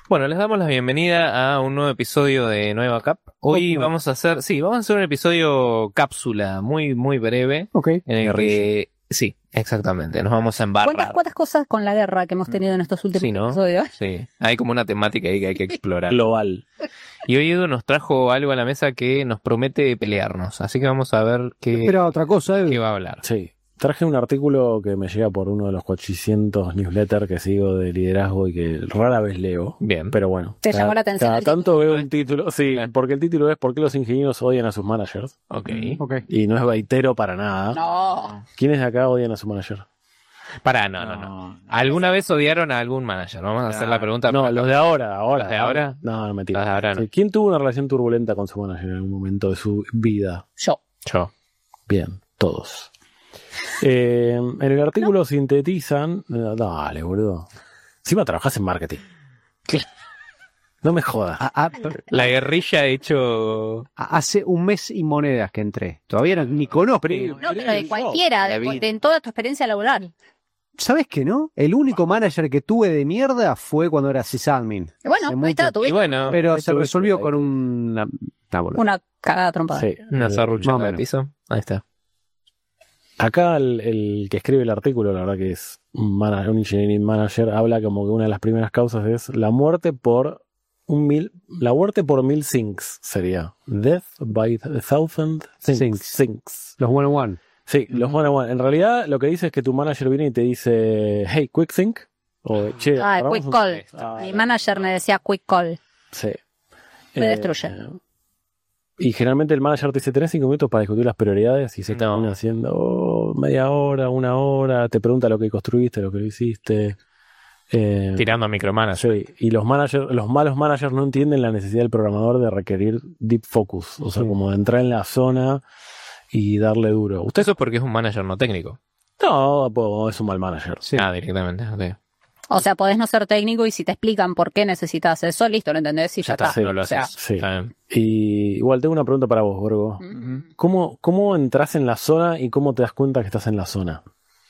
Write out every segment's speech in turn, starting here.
Bueno, les damos la bienvenida a un nuevo episodio de Nueva Cap. Hoy vamos a hacer un episodio cápsula muy, muy breve. Ok. En el que, sí, exactamente, nos vamos a embarrar. ¿Cuántas cosas con la guerra que hemos tenido en estos últimos episodios? Sí, hay como una temática ahí que hay que explorar. Global. Y hoy Edu nos trajo algo a la mesa que nos promete pelearnos. Así que vamos a ver qué otra cosa, qué va a hablar. Sí. Traje un artículo que me llega por uno de los 400 newsletters que sigo de liderazgo y que rara vez leo. Bien. Pero bueno. ¿Te llamó la atención Cada el tanto veo un título. Sí, porque el título es ¿por qué los ingenieros odian a sus managers? Ok. Y no es baitero para nada. No. ¿Quiénes de acá odian a su manager? No. ¿Alguna vez odiaron a algún manager? Vamos a hacer la pregunta. No, los de ahora. ¿Los de ahora? No, mentira. Los de ahora no. Sí. ¿Quién tuvo una relación turbulenta con su manager en algún momento de su vida? Yo. Bien, todos. En el artículo sintetizan... Dale, boludo. Encima trabajás en marketing. No me jodas. La guerrilla ha hecho... Hace un mes y monedas que entré. Todavía ni conozco. No, pero de cualquiera, en toda tu experiencia laboral. ¿Sabes qué no? El único manager que tuve de mierda fue cuando era sysadmin. Bueno, ahí está, Y bueno, Pero se resolvió con una bola. una cagada trompada. Sí. una zarruchada más o de menos. piso. Ahí está. Acá el que escribe el artículo, la verdad que es un engineering manager, habla como que una de las primeras causas es la muerte por mil sinks sería. Death by a thousand sinks. Los one-on-one. Sí, los one-on-one. En realidad lo que dice es que tu manager viene y te dice, hey, quick think. O, che, Quick call. Mi manager me decía quick call. Sí. Me destruye. Y generalmente el manager te dice, tenés 5 minutos para discutir las prioridades y se termina haciendo media hora, una hora, te pregunta lo que construiste, lo que lo hiciste. Tirando a micromanager. Sí, y los malos managers no entienden la necesidad del programador de requerir deep focus, o sea, como de entrar en la zona y darle duro. ¿Usted? Eso es porque es un manager no técnico. No, pues, es un mal manager. Sí. Directamente. Okay. O sea, podés no ser técnico y si te explican por qué necesitas eso, listo, ¿lo entendés? Y ya está. sí, no lo O sea, haces. Sí. Está bien. Y igual tengo una pregunta para vos, Borgo. ¿Cómo entras en la zona y cómo te das cuenta que estás en la zona?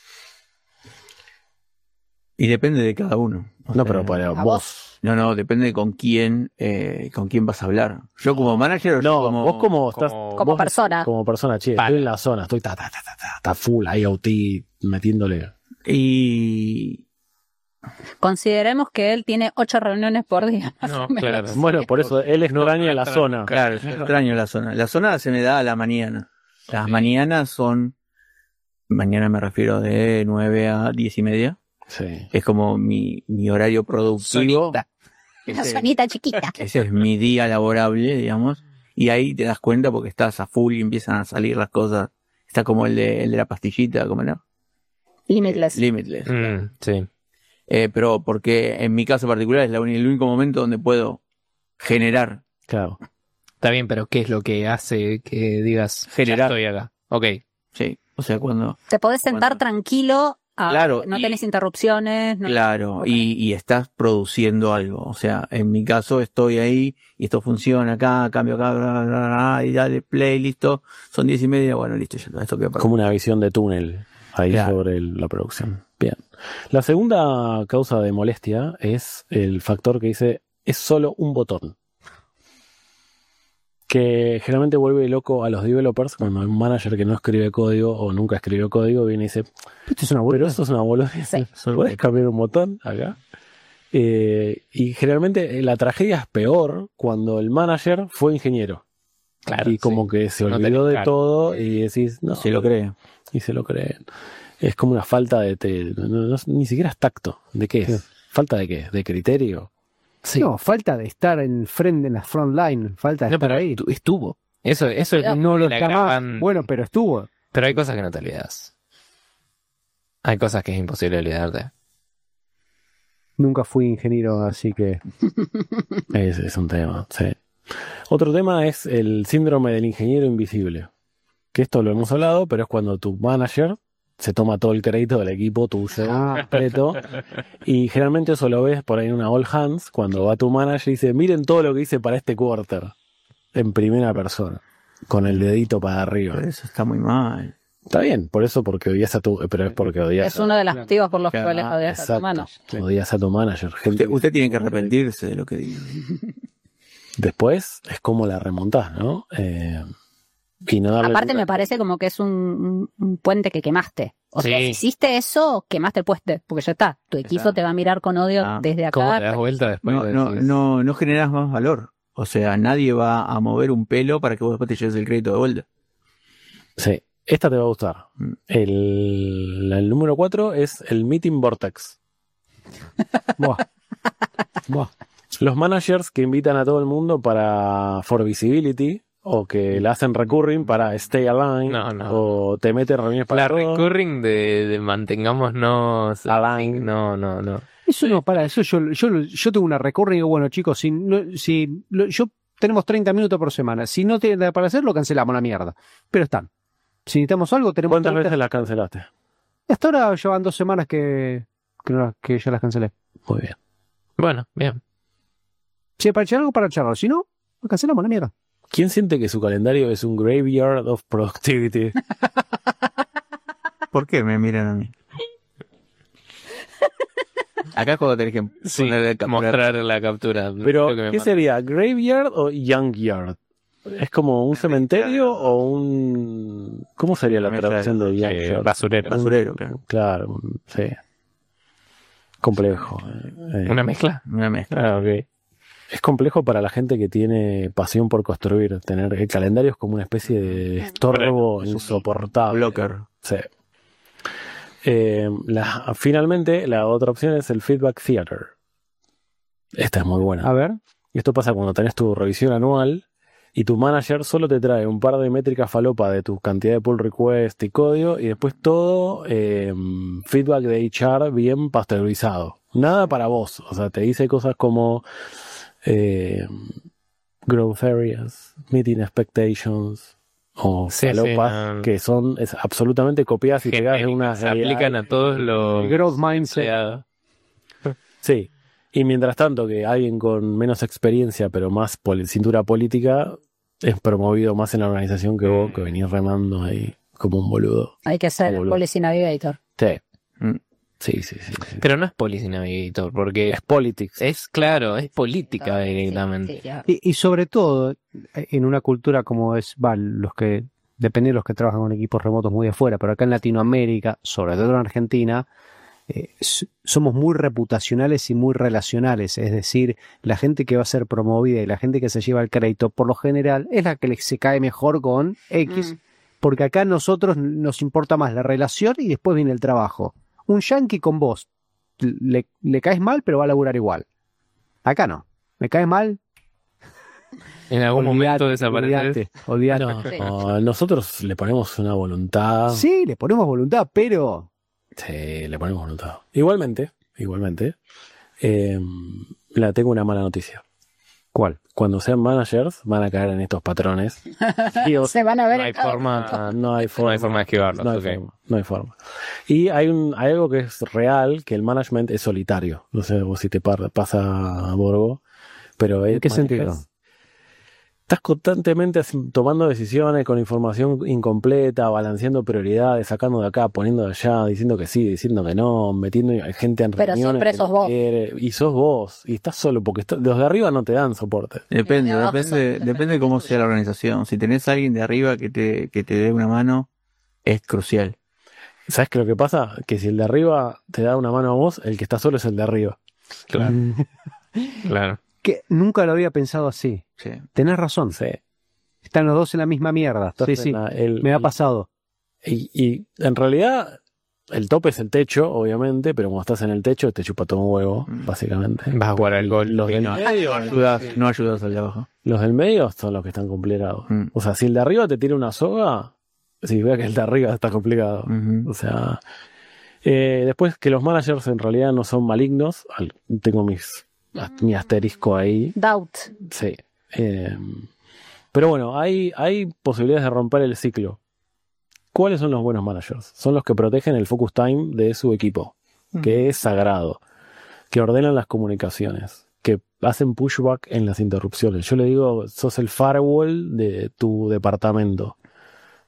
Y depende de cada uno. No, pero para ¿a vos. No, depende de con quién vas a hablar. Yo como manager, No, vos como estás... como vos persona. Como persona, che, Para. estoy en la zona, estoy ta full, IoT, metiéndole. Y Consideremos que él tiene 8 reuniones por día. No, claro. Bueno, por eso él extraña la zona. claro, yo extraño la zona. La zona se me da a la mañana. Las mañanas son, mañana me refiero de 9 a 10 y media. Sí. Es como mi horario productivo. Sonita. Una zonita chiquita. Ese es mi día laborable, digamos. Y ahí te das cuenta porque estás a full y empiezan a salir las cosas. Está como el de la pastillita, ¿cómo era? Limitless. Limitless. Sí. Pero porque en mi caso particular es el único momento donde puedo generar. Claro. Está bien, pero ¿qué es lo que hace que digas Generar. ya estoy acá? Ok. Sí, o sea, cuando... Te podés sentar Bueno. tranquilo, Claro, no y- tenés interrupciones. No, Claro, Ok. y estás produciendo algo. O sea, en mi caso estoy ahí y esto funciona acá, cambio acá, bla, bla, bla, y dale play, listo. Son 10 y media, bueno, listo, ya está, esto queda para... Como una visión de túnel ahí Claro. sobre la producción. Bien. La segunda causa de molestia es el factor que dice es solo un botón. Que generalmente vuelve loco a los developers cuando un manager que no escribe código o nunca escribió código viene y dice, Esto es una pero eso es una boludez. Sí. ¿Puedes cambiar un botón acá? Y generalmente la tragedia es peor cuando el manager fue ingeniero. Claro. Y como que se No olvidó tenés de claro. todo y decís, no, Se lo cree. y se lo creen. Es como una falta de... ni siquiera es tacto. ¿De qué es? Sí. ¿Falta de qué? ¿De criterio? Sí. No, falta de estar en la front line. Falta de No, estar pero ahí. estuvo. Eso es No lo la está más. gran- Bueno, pero estuvo. Pero hay cosas que no te olvidas. Hay cosas que es imposible olvidarte. Nunca fui ingeniero, así que... Es un tema, sí. Otro tema es el síndrome del ingeniero invisible. Que esto lo hemos hablado, pero es cuando tu manager se toma todo el crédito del equipo tuyo completo. Y generalmente eso lo ves por ahí en una all hands, cuando va tu manager y dice, miren todo lo que hice para este quarter. En primera persona. Con el dedito para arriba. Pero eso está muy mal. Está bien, por eso, porque odias a tu... Pero es porque odias Es uno de los motivos por los Claro, cuales odias a tu exacto. manager. Odias a tu manager. Gente, Usted tiene que arrepentirse de lo que diga. después es como la remontás, ¿no? Y no darle Aparte lugar. me parece como que es un puente que quemaste. O sea, Sí. si hiciste eso, quemaste el puente, porque ya está. Tu equipo Exacto. te va a mirar con odio Ah. desde ¿Cómo te das acá. vuelta después? No generas más valor. O sea, nadie va a mover un pelo para que vos después te lleves el crédito de vuelta. Sí, esta te va a gustar. Mm. El número 4 es el Meeting Vortex. Buah. Buah. Los managers que invitan a todo el mundo para For Visibility o que la hacen recurring para Stay Aligned No. o te meten reuniones para La todos. recurring de mantengámonos Aligned. No. Eso no, para eso yo tengo una recurring y digo, bueno chicos, yo tenemos 30 minutos por semana. Si no tiene nada para hacer, lo cancelamos la mierda. Pero están. Si necesitamos algo, tenemos ¿Cuántas 30. veces las cancelaste? Hasta ahora llevan 2 semanas que ya las cancelé. Muy bien. Bueno, bien. Si es para echar algo, para echarlo. Si no, lo cancelamos la mierda. ¿Quién siente que su calendario es un graveyard of productivity? ¿Por qué me miran a mí? Acá es cuando tenés que Sí, ponerle capturar. mostrar la captura. Pero, Lo que me ¿qué manda. sería? ¿Graveyard o Junkyard? ¿Es como un cementerio o un... ¿Cómo sería la traducción de Junkyard? Basurero. Basurero, claro. Claro, sí. Complejo. ¿Una mezcla? Una mezcla. Ah, ok. Es complejo para la gente que tiene pasión por construir. Tener el calendario es como una especie de estorbo insoportable. Blocker. Sí. Finalmente, la otra opción es el Feedback Theater. Esta es muy buena. A ver. Y esto pasa cuando tenés tu revisión anual y tu manager solo te trae un par de métricas falopa de tu cantidad de pull request y código y después todo feedback de HR bien pasteurizado. Nada para vos. O sea, te dice cosas como growth areas, meeting expectations o Sí, falopas sí, que son absolutamente copiadas y pegadas de una se aplican a todos los... Growth mindset. sea, Sí. Y mientras tanto que alguien con menos experiencia pero más cintura política es promovido más en la organización que vos, que venís remando ahí como un boludo. Hay que ser Boludo. Policy Navigator. Sí. Mm. Sí. Pero no es Policy Navigator, porque Es politics. es claro, es política directamente. Sí, ya. Y sobre todo, en una cultura como los que, depende de los que trabajan con equipos remotos muy de afuera, pero acá en Latinoamérica, sobre todo en Argentina, somos muy reputacionales y muy relacionales. Es decir, la gente que va a ser promovida y la gente que se lleva el crédito, por lo general, es la que se cae mejor con X, porque acá a nosotros nos importa más la relación y después viene el trabajo. Un yankee con vos, le caes mal, pero va a laburar igual. Acá no. Me caes mal, En algún momento desaparece. Olvídate. No, nosotros le ponemos una voluntad. Sí, le ponemos voluntad, pero Sí, le ponemos voluntad. Igualmente, la tengo una mala noticia. ¿cuál? Cuando sean managers van a caer en estos patrones. Se van a ver No hay en cada forma, momento. No hay forma. no hay forma de esquivarlo. No hay ok. forma, no hay forma. Y hay algo que es real, que el management es solitario. No sé vos si te pasa a Borgo, pero ¿En qué sentido? Estás constantemente tomando decisiones con información incompleta, balanceando prioridades, sacando de acá, poniendo de allá, diciendo que sí, diciendo que no, metiendo gente en Pero reuniones. siempre que sos no vos. quiere, y sos vos, y estás solo, porque los de arriba no te dan soporte. Depende, Abajo depende de cómo sea la organización. Si tenés a alguien de arriba que te dé una mano, es crucial. ¿Sabes qué lo que pasa? Que si el de arriba te da una mano a vos, el que está solo es el de arriba. Claro, claro. Que nunca lo había pensado así. Sí. Tenés razón. Sí. Están los dos en la misma mierda. Estás Sí, en sí. la- Me ha pasado. Y en realidad, el tope es el techo, obviamente, pero cuando estás en el techo, te chupa todo un huevo, básicamente. Vas a jugar al gol. Los del No medio, no ayudas al de abajo. los del medio son los que están complicados. Mm. O sea, si el de arriba te tira una soga, si ve que el de arriba está complicado. Ujú. O sea, después que los managers en realidad no son malignos, tengo mi asterisco ahí. Doubt. Sí. Pero bueno, hay posibilidades de romper el ciclo. ¿Cuáles son los buenos managers? Son los que protegen el focus time de su equipo, que es sagrado, que ordenan las comunicaciones, que hacen pushback en las interrupciones. Yo le digo, sos el firewall de tu departamento.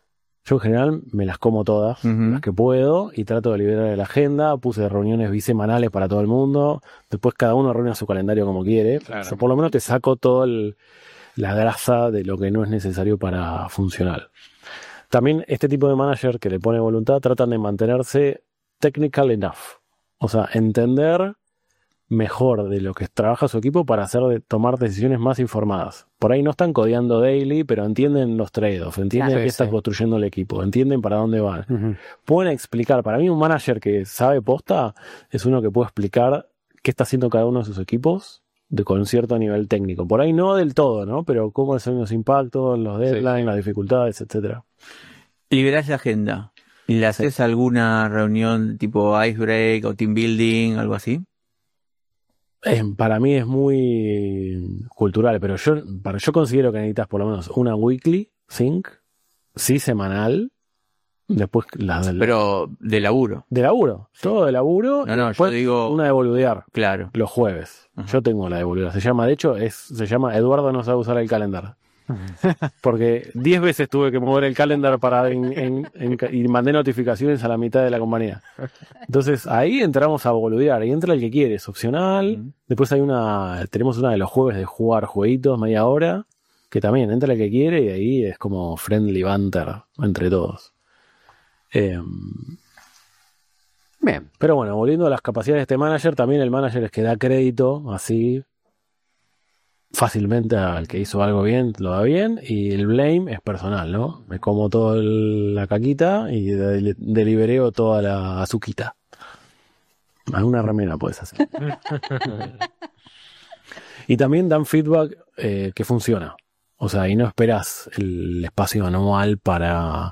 Yo en general me las como todas, Ujú. las que puedo, y trato de liberar la agenda. Puse reuniones bisemanales para todo el mundo. Después cada uno reúne su calendario como quiere. Claro. O sea, por lo menos te saco toda la grasa de lo que no es necesario para funcionar. También este tipo de manager que le pone voluntad tratan de mantenerse technical enough. O sea, entender mejor de lo que trabaja su equipo para tomar decisiones más informadas. Por ahí no están codeando daily, pero entienden los trade-offs, entienden Claro, qué está sí. construyendo el equipo, entienden para dónde van. Ujú. Pueden explicar. Para mí un manager que sabe posta es uno que puede explicar qué está haciendo cada uno de sus equipos con cierto nivel técnico. Por ahí no del todo, ¿no? Pero cómo son los impactos, los deadlines, las dificultades, etcétera. Liberás la agenda. ¿Y le haces alguna reunión tipo icebreak o team building, algo así? Para mí es muy cultural, pero yo considero que necesitas por lo menos una weekly sync, sí semanal, después Pero de laburo. de laburo, todo de laburo, No, y no, yo después digo- una de boludear Claro. los jueves. Ajá. Yo tengo la de boludear, se llama Eduardo no sabe usar el calendar. Porque 10 veces tuve que mover el calendar y mandé notificaciones a la mitad de la compañía. Entonces ahí entramos a boludear. Y entra el que quiere, es opcional. Ujú. Después tenemos una de los jueves de jugar jueguitos, media hora. Que también entra el que quiere y ahí es como friendly banter entre todos. Bien. Pero bueno, volviendo a las capacidades de este manager, también el manager es que da crédito así fácilmente al que hizo algo bien, lo da bien, y el blame es personal, ¿no? Me como toda la caquita y delibereo toda la azuquita. Alguna remera puedes hacer. Y también dan feedback que funciona. O sea, y no esperas el espacio anual para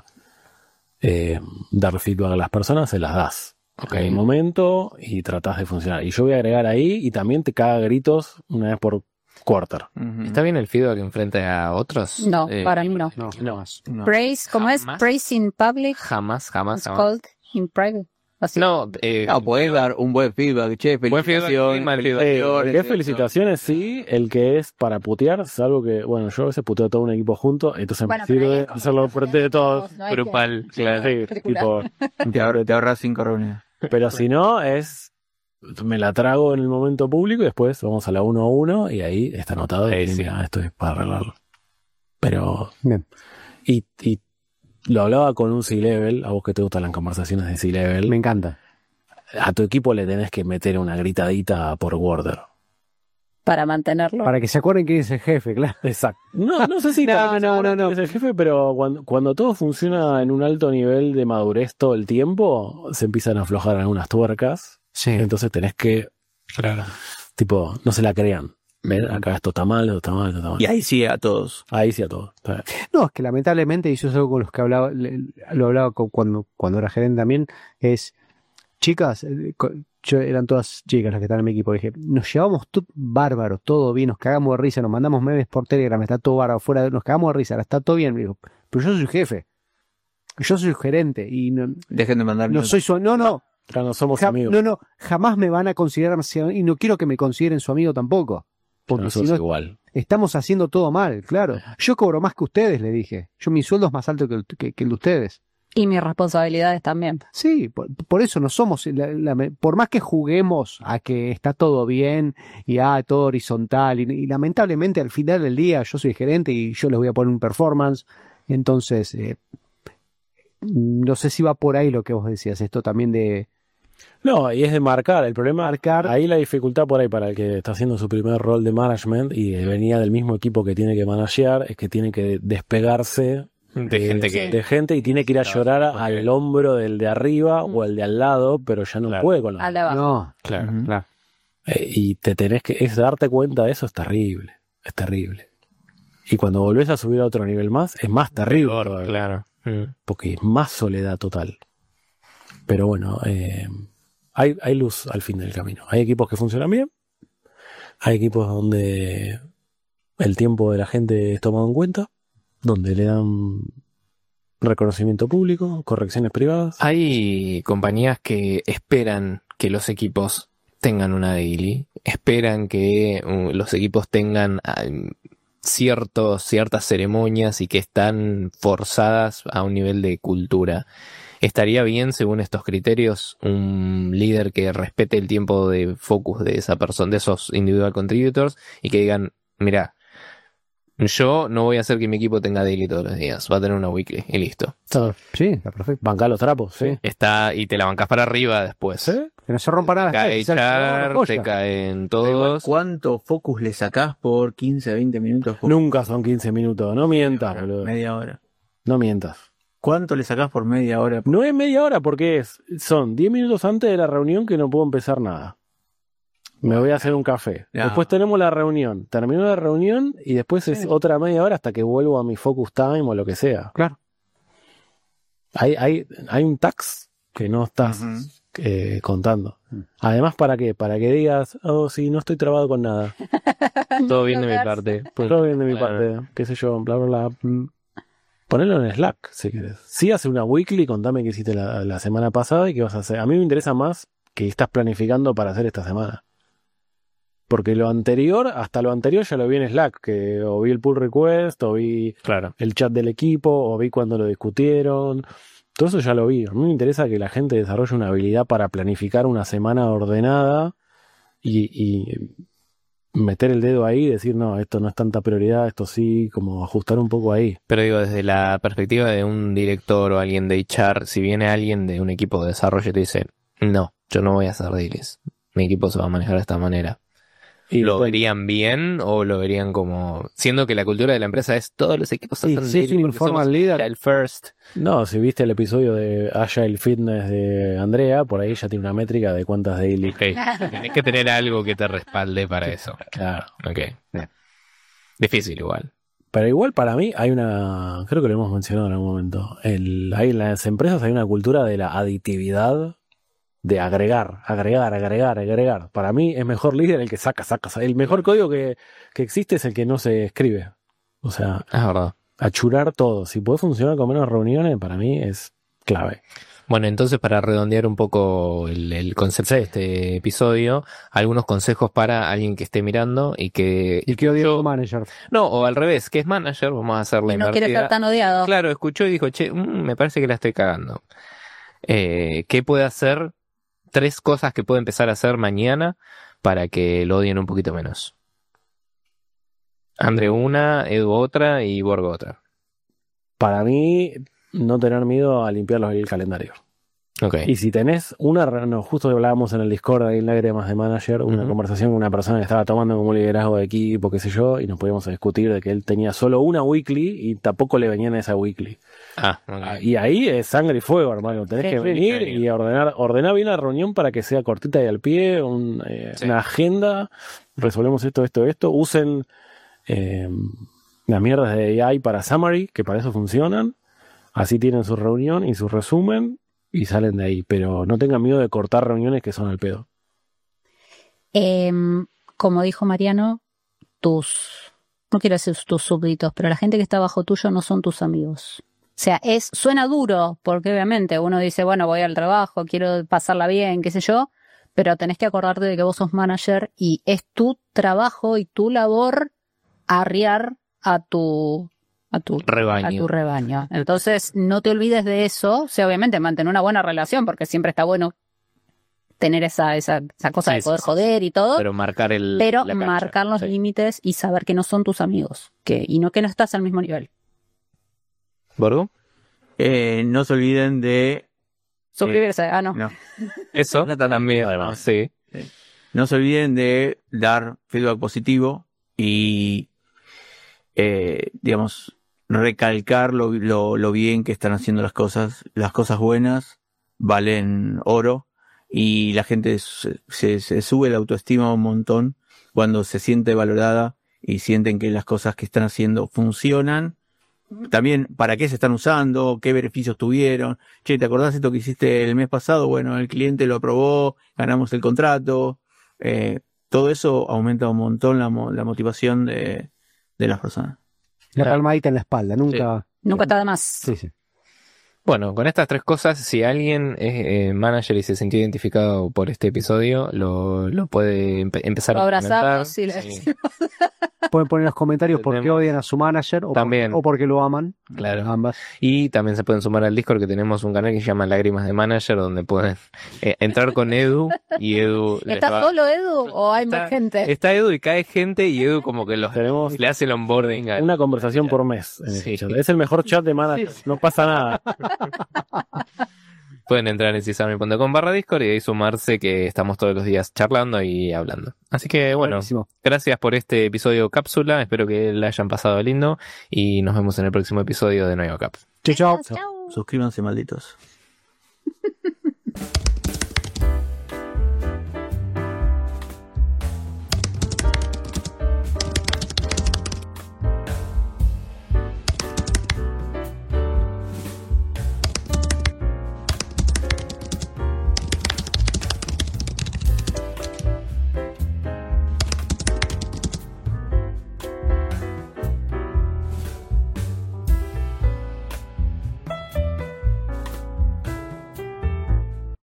dar feedback a las personas, se las das. Ok. En el momento y tratás de funcionar. Y yo voy a agregar ahí y también te caga gritos una vez por quarter. Ujú. ¿Está bien el feedback enfrente a otros? No, para mí no. No, No. más. No. Praise, ¿cómo es? Jamás. Praise in public, Jamás, it's called in private. Así. No, No, podés dar un buen feedback, che, Buen feedback, felicitaciones, sí, mal feedback. felicitaciones, ¿Qué esto. felicitaciones? Sí, el que es para putear, es algo que, bueno, yo a veces puteo todo un equipo junto, entonces Bueno, me pero sirve ahí es hacerlo frente de todos. No hay que- grupal, claro. Sí, tipo, Te ahorras 5 reuniones. pero si no, me la trago en el momento público y después vamos a la 1 a 1 y ahí está anotado y Sí. mira, esto es para arreglarlo. Pero, Bien. y lo hablaba con un C-Level, a vos que te gustan las conversaciones de C-Level, Me encanta. a tu equipo le tenés que meter una gritadita por Worder. Para mantenerlo. Para que se acuerden quién es el jefe, claro. Exacto. No sé si No, para que se no, acuerden no, no. que es el jefe, pero cuando todo funciona en un alto nivel de madurez todo el tiempo, se empiezan a aflojar algunas tuercas. Sí. Entonces tenés que, Claro. tipo, no se la crean. Ven, acá esto está mal, esto está mal, esto está mal. Y ahí sí a todos. Ahí sí a todo. Está bien. No, es que lamentablemente, y eso es algo con los que hablaba, lo hablaba cuando era gerente también, es, chicas, eran todas chicas las que están en mi equipo, dije, nos llevamos bárbaro, todo bien, nos cagamos de risa, nos mandamos memes por Telegram, está todo bárbaro, fuera, nos cagamos de risa, ahora está todo bien, me digo, pero yo soy el jefe, yo soy el gerente, y no, Dejen de mandar no soy su, no, Acá no somos amigos. no, jamás me van a considerar, y no quiero que me consideren su amigo tampoco, porque Nosotros si no, igual. estamos haciendo todo mal, claro. Yo cobro más que ustedes, le dije. Mi sueldo es más alto que el de ustedes. Y mis responsabilidades también. Sí, por eso no somos, por más que juguemos a que está todo bien y todo horizontal, y lamentablemente al final del día yo soy gerente y yo les voy a poner un performance, entonces no sé si va por ahí lo que vos decías, esto también de No, y es de marcar. El problema, ahí la dificultad por ahí para el que está haciendo su primer rol de management y venía del mismo equipo que tiene que managear, es que tiene que despegarse De gente que... de gente y tiene que ir a llorar al hombro del de arriba o el de al lado, pero ya no Claro. puede con la... Al de abajo. no, Claro. Ujú. claro. Y te tenés que... darte cuenta de eso es terrible. Es terrible. Y cuando volvés a subir a otro nivel más, es más terrible. todavía, Claro. porque es más soledad total. Pero bueno, hay luz al fin del camino. Hay equipos que funcionan bien. Hay equipos donde el tiempo de la gente es tomado en cuenta. Donde le dan reconocimiento público, correcciones privadas. Hay compañías que esperan que los equipos tengan una daily, esperan que los equipos tengan ciertas ceremonias y que están forzadas a un nivel de cultura. ¿Estaría bien, según estos criterios, un líder que respete el tiempo de focus de esa persona, de esos individual contributors, y que digan, mira, yo no voy a hacer que mi equipo tenga daily todos los días, va a tener una weekly y listo. Sí, está perfecto. Bancar los trapos, sí. Está, y te la bancas para arriba después. ¿Sí? Que no se rompa nada. Cae después, Char, joya. te caen Da igual, todos. ¿cuánto focus le sacás por 15, 20 minutos? Nunca son 15 minutos, no mientas, boludo. Media hora. No mientas. ¿Cuánto le sacás por media hora? No es media hora porque son 10 minutos antes de la reunión que no puedo empezar nada. Me voy a hacer un café. Ya. Después tenemos la reunión. Termino la reunión y después es otra media hora hasta que vuelvo a mi focus time o lo que sea. Claro. Hay un tax que no estás contando. Además, ¿para qué? Para que digas, oh, sí, no estoy trabado con nada. Todo bien de mi parte. Todo bien de mi Claro. parte. Qué sé yo, bla, bla, bla. Ponelo en Slack, si querés. Sí, hace una weekly, contame qué hiciste la semana pasada y qué vas a hacer. A mí me interesa más que estás planificando para hacer esta semana. Porque hasta lo anterior ya lo vi en Slack, que o vi el pull request, o vi Claro. el chat del equipo, o vi cuando lo discutieron. Todo eso ya lo vi. A mí me interesa que la gente desarrolle una habilidad para planificar una semana ordenada y meter el dedo ahí y decir, no, esto no es tanta prioridad, esto sí, como ajustar un poco ahí. Pero digo, desde la perspectiva de un director o alguien de HR, si viene alguien de un equipo de desarrollo y te dice, no, yo no voy a hacer dailies, mi equipo se va a manejar de esta manera. Y ¿Lo bueno, verían bien o lo verían como... Siendo que la cultura de la empresa es todos los equipos Sí, hacen sí, daily sí, porque informal somos leader. Agile first. no, si viste el episodio de Agile Fitness de Andrea, por ahí ya tiene una métrica de cuántas daily. Ok, tenés que tener algo que te respalde para eso. Claro. Ok. Difícil igual. Pero igual para mí hay una, creo que lo hemos mencionado en algún momento, ahí en las empresas hay una cultura de la aditividad, de agregar. Para mí es mejor líder el que saca. El mejor código que existe es el que no se escribe. O sea, Es verdad. achurar todo. Si puede funcionar con menos reuniones, para mí es clave. Bueno, entonces para redondear un poco el concepto de este episodio, algunos consejos para alguien que esté mirando y que... Y que odio manager. No, o al revés, que es manager, vamos a hacerle Y no quiere ser tan odiado. Claro, escuchó y dijo, che, me parece que la estoy cagando. ¿Qué puede hacer? 3 cosas que puede empezar a hacer mañana para que lo odien un poquito menos. André una, Edu otra y Borgo otra. Para mí, no tener miedo a limpiar el calendario. Ok. Y si tenés no, justo hablábamos en el Discord ahí en Lágrimas de Manager, una Ujú. conversación con una persona que estaba tomando como liderazgo de equipo, qué sé yo, y nos podíamos discutir de que él tenía solo una weekly y tampoco le venían a esa weekly. Ok. Y ahí es sangre y fuego, hermano. Tenés Sí, que sí, venir sí. y ordenar bien la reunión para que sea cortita y al pie, Sí. una agenda, resolvemos esto. Usen las mierdas de AI para Summary, que para eso funcionan. Así tienen su reunión y su resumen y salen de ahí. Pero no tengan miedo de cortar reuniones que son al pedo. Como dijo Mariano, no quiero decir tus súbditos, pero la gente que está bajo tuyo no son tus amigos. O sea, suena duro, porque obviamente uno dice, bueno, voy al trabajo, quiero pasarla bien, qué sé yo, pero tenés que acordarte de que vos sos manager y es tu trabajo y tu labor arriar a tu Rebaño. rebaño. Entonces, no te olvides de eso. O sea, obviamente mantener una buena relación, porque siempre está bueno tener esa cosa Sí, de poder sí, sí. joder y todo. Pero marcar la cancha. marcar los Sí. límites y saber que no son tus amigos. Y no que no estás al mismo nivel. ¿Borgo? No se olviden de... Suscribirse. No. No. Eso también. Además. Sí. No se olviden de dar feedback positivo y, digamos, recalcar lo bien que están haciendo las cosas. Las cosas buenas valen oro y la gente se sube la autoestima un montón cuando se siente valorada y sienten que las cosas que están haciendo funcionan. También para qué se están usando, qué beneficios tuvieron. Che, ¿te acordás esto que hiciste el mes pasado? Bueno, el cliente lo aprobó, ganamos el contrato. Todo eso aumenta un montón la motivación de las personas. La palmadita en la espalda, nunca. Nunca está de más. Sí, sí. Bueno, con estas 3 cosas, si alguien es manager y se sintió identificado por este episodio, lo puede empezar Lo a abrazamos implementar. y le Sí. decimos. Pueden poner en los comentarios por qué Tenemos- odian a su manager o También. o porque lo aman. Claro. Ambas. Y también se pueden sumar al Discord, que tenemos un canal que se llama Lágrimas de Manager, donde pueden entrar con Edu y Edu les ¿Estás va- solo, Edu, o hay Está- más gente? Está Edu y cae gente y Edu como que Tenemos le hace el onboarding. una conversación por mes en Sí. ese chat. Es el mejor chat de manager, no pasa nada. Pueden entrar en sisami.com/Discord y ahí sumarse, que estamos todos los días charlando y hablando. Así que bueno, Buenísimo. gracias por este episodio cápsula, espero que la hayan pasado lindo y nos vemos en el próximo episodio de Nueva Cap. Chau, chau. Chau. Suscríbanse, malditos.